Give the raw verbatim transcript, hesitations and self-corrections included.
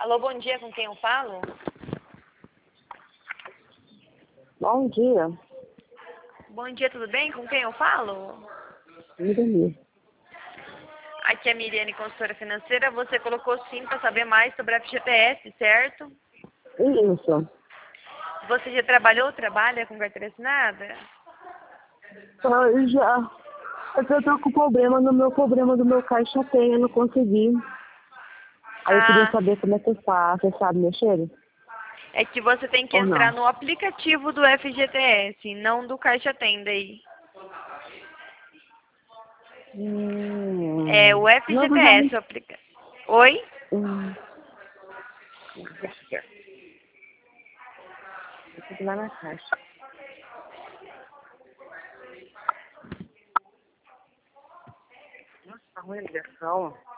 Alô, bom dia, com quem eu falo? Bom dia. Bom dia, tudo bem? Com quem eu falo? Miriam. Aqui é a Miriane, consultora financeira. Você colocou sim para saber mais sobre a F G T S, certo? Isso. Você já trabalhou ou trabalha com carteira assinada? Eu já. Eu tô com problema no meu problema do meu caixa tem, eu não consegui. Aí eu queria Ah, saber como é que faz. Você sabe mexer? é que você tem que Ou entrar não? no aplicativo do F G T S, não do Caixa Tenda aí. É Hum. o Não, eu já F G T S, me. o aplica... Oi? Hum. Vou lá na caixa. Nossa, tá ruim a ligação.